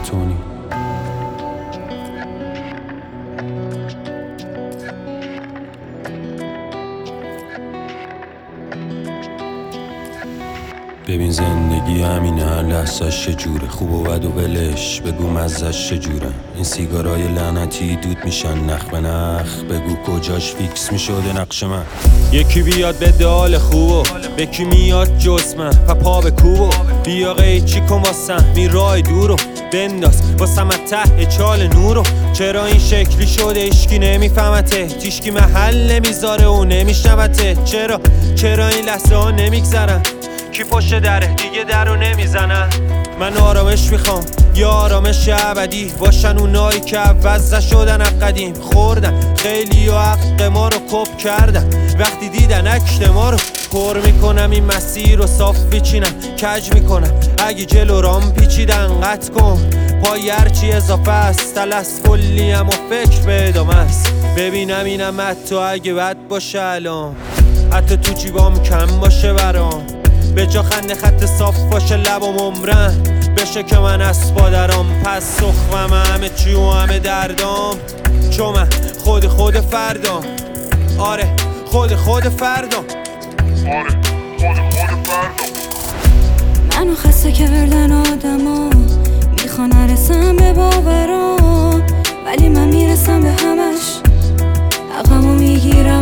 تونی. ببین زندگی همینه، هر لحظه‌اش چجوره، خوب و بد و ولش بگو مزه‌اش چجوره. این سیگارای لعنتی دود میشن نخ به نخ، بگو کجاش فیکس میشده نقش من. یکی بیاد به دال خوبو، به کی میاد جز من، پا به کوبو بیا قیچی کن واسم این راه دورو، بنداز واسم ته چال نورو. چرا این شکلی شده اشکی نمیفهمته، تیشکی محل نمیذاره و نمیشنوته. چرا این لحظه ها نمیگذرن، کی پشت دره دیگه درو نمیزنن. من آرامش میخوام یا آرامش ابدی، باشن اونایی که عوض نشدن از قدیم. خوردن خیلی و حق ما رو کپ کردن، وقتی دیدن عکس ما رو پر میکنم. این مسیر رو صاف بچینم کج میکنم، اگه جلو رام پیچیدن قطع کن. پای هرچی اضافه است تلس کلیم و فکر به ادامه است. ببینم اینم حتی اگه بد باشه الان، حتی تو جیبام کم باشه برام. به جا خنده خط صاف باشه لبام عمرن بشه که من اسپادرام. پس سخمم همه چی و همه دردام، چون من خود فردام. آره خود فردام. منو خسته کردن آدما، میخوان نرسم به باورام، ولی من میرسم به همش، عقمو میگیرم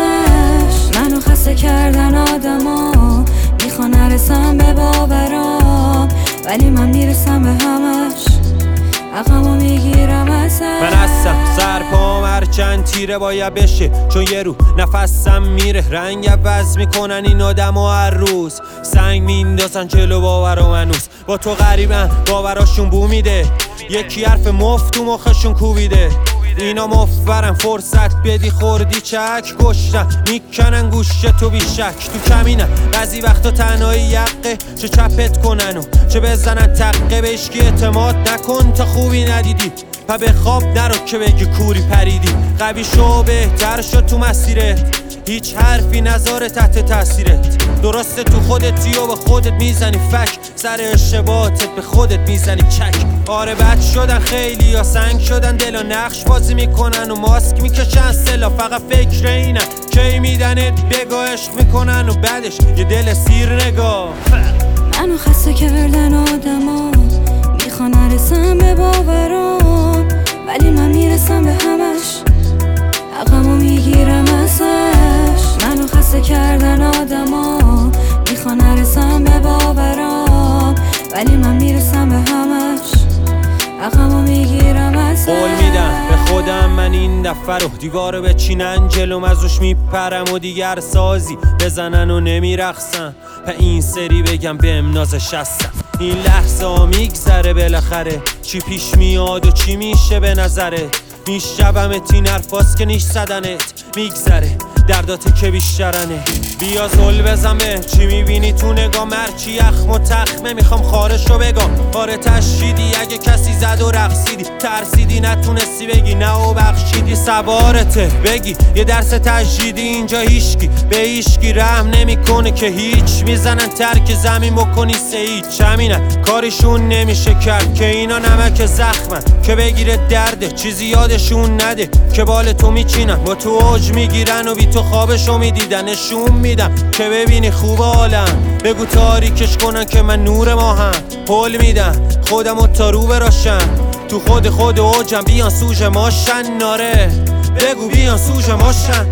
ازش. منو خسته کردن آدما، میخوان نرسم به باورام، ولی من میرسم به همش، عقمو میگیرم ازش. من هستم سرپام هرچند تیره باید بشه، چون یه رو نفسم میره. رنگ عوض میکنن این آدم و هر روز سنگ میندازن جلو باورام. هنوز با تو غریبن باوراشون بو میده، یکی حرف مفت تو مخشون کوبیده. اینا مفرن فرصت بدی خوردی چک، کشتن میکنن گوشه تو بیشک. تو کمینن بعضی وقتا تنهایی یقه، چه چپت کنن و چه بزنن تقه. به اشکی اعتماد نکن تا خوبی ندیدی، پا به خواب نرو که بگی کوری پریدی. قوی شو بهتر شو تو مسیرت، هیچ حرفی نذاره تحت تاثیرت. درسته تو خودتی و به خودت میزنی فک، سر اشتباهاتت به خودت میزنی چک. آره بد شدن خیلی یا سنگ شدن، دل و نقش بازی میکنن و ماسک میکشن سلا. فقط فکر اینن کی میدنت بگا، عشق میکنن و بعدش یه دل سیر نگاه. منو خسته کردن آدما، میخوان نرسم به باورام، ولی من میرسم به همش، عقمو میگیرم ازش. منو خسته کردن آدما، میخوان نرسم به باورام، ولی من میرسم به همش، عقمو میگیرم ازش. قول میدم به خودم من این دفعه رو دیوارو بچینن جلوم، ازش میپرم و دیگر سازی بزنن و نمیرقصن. این سری بگم بهم نازش هستم، این لحظه ها میگذره بالاخره. چی پیش میاد و چی میشه به نظرت، میشبمت این حرفاست که نیش زدنت. میگذره دردات که بیشترنه، بیا زل بزن به چی میبینی تو نگاه. مرچی یخم و تخمه میخوام خارشو بگم. آره تشیدی اگه کسی زد و رقصیدی، ترسیدی نتونستی بگی نه و بخشیدی. سوارته بگی یه درس تجدیدی، اینجا هیچکی به هیچکی رحم نمیکنه که هیچ. میزنن ترک زمین بکنی هیچ، همینه کارشون نمیشه کرد که اینا نمک زخمن که بگیره درده. چیزی یادشون نده که بال تو میچینن، با تو اوج میگیرن و بی تو خوابشو میدیدن. نشون میدم که ببینی خوب عالم، بگو تاریکش کنن که من نور ماهم. پل میدم خودمو تا رو براشم، تو خود اوجم بیان سوژ ماشن. ناره بگو بیان سوژ ماشن.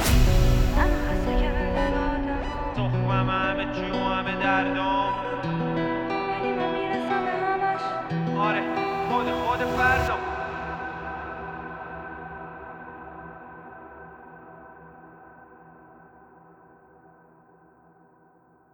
تخمم همه چی و همه دردام، ولی من میرسم به همش. آره خود فردام.